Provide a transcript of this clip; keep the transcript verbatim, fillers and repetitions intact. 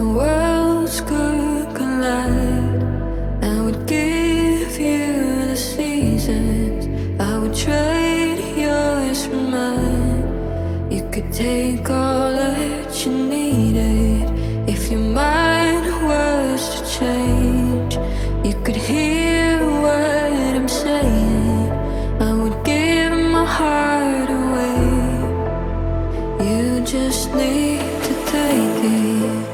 worlds could collide, I would give you the seasons, I would trade yours for mine. You could take all that you needed if your mind was to change. You could hear what I'm saying, I would give my heart away. You just need to take it.